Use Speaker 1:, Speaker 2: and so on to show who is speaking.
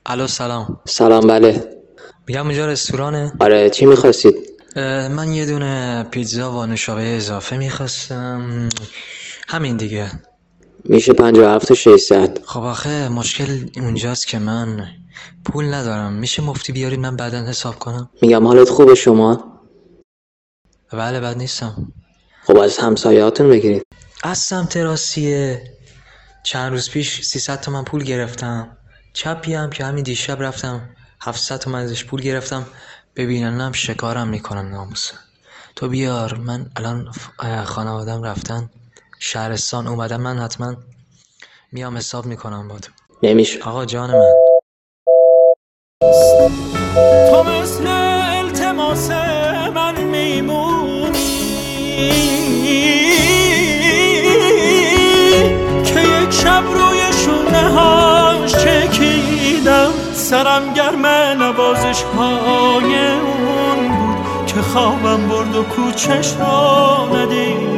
Speaker 1: الو سلام.
Speaker 2: سلام. بله.
Speaker 1: میگم اونجا رستورانه؟
Speaker 2: آره، چی میخواستید؟
Speaker 1: من یه دونه پیتزا و نوشابه اضافه میخواستم، همین دیگه.
Speaker 2: میشه 57 تا 600.
Speaker 1: خب آخه مشکل اونجاست که من پول ندارم. میشه مفتی بیارید من بعداً حساب کنم؟
Speaker 2: میگم حالت خوبه شما؟
Speaker 1: بله بد نیستم.
Speaker 2: خب از همسایه‌هاتون بگیرید.
Speaker 1: از سمت راستیه. چند روز پیش 300 تومن پول گرفتم. چپی هم که همین دیشب رفتم 700 تومن ازش پول گرفتم. ببیننم شکارم میکنم ناموسه. تو بیار، من الان خانوادم رفتن شهرستان، اومدم من حتما میام حساب میکنم با تو.
Speaker 2: نمیشه.
Speaker 1: آقا جان من.
Speaker 3: تو مثل التماس من میمونی که یک شب روی شونه هاش چکیدم، سرم گرم نوازش های اون بود که خوابم برد و کوچش رو ندیدم.